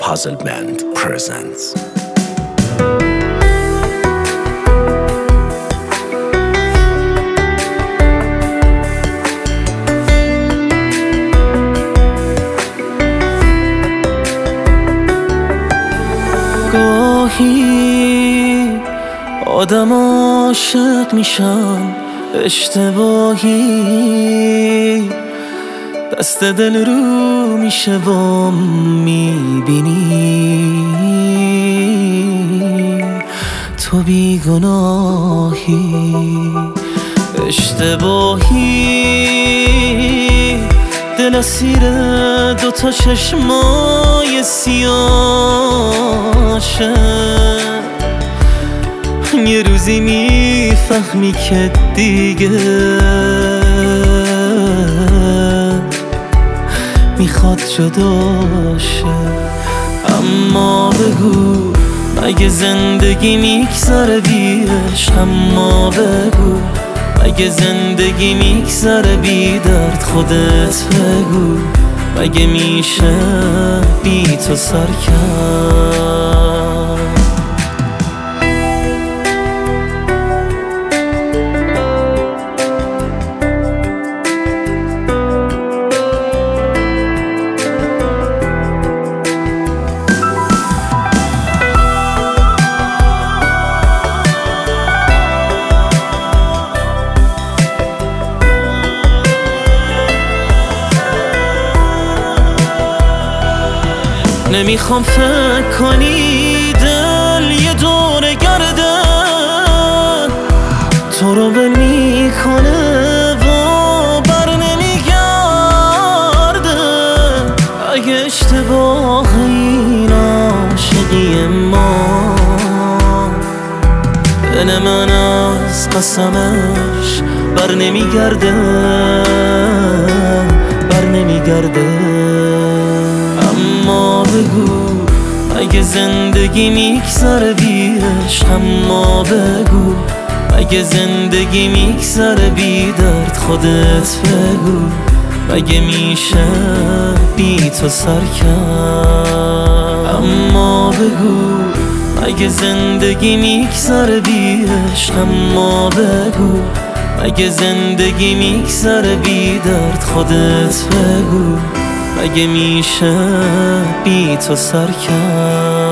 Puzzle Band presents. گاهی آدم عاشق میشن اشتباهی، دست دل رو میشه و میبینی تو بیگناهی. اشتباهی دل اسیر دوتا چشمای سیاشه، یه روزی میفهمی که دیگه میخواد جداشه. اما بگو مگه زندگی میگذره بی عشق؟ اما بگو مگه زندگی میگذره بی درد؟ خودت بگو مگه میشه بی تو سر کرد؟ نمیخوام فکر کنی دل یه دور گرده تو رو ول میکنه و بر نمیگرده. اگه اشتباه این عاشقی ما، دل من از قسمش بر نمیگرده، بر نمیگرده. اما بگو مگه زندگی میگذره بی عشق؟ اما بگو مگه زندگی میگذره بی درد؟ خودت بگو مگه میشه بی تو سر کرد؟ اما بگو مگه زندگی میگذره بی عشق؟ اما بگو مگه زندگی میگذره بی درد؟ خودت بگو مگه میشه بی تو سر کرد؟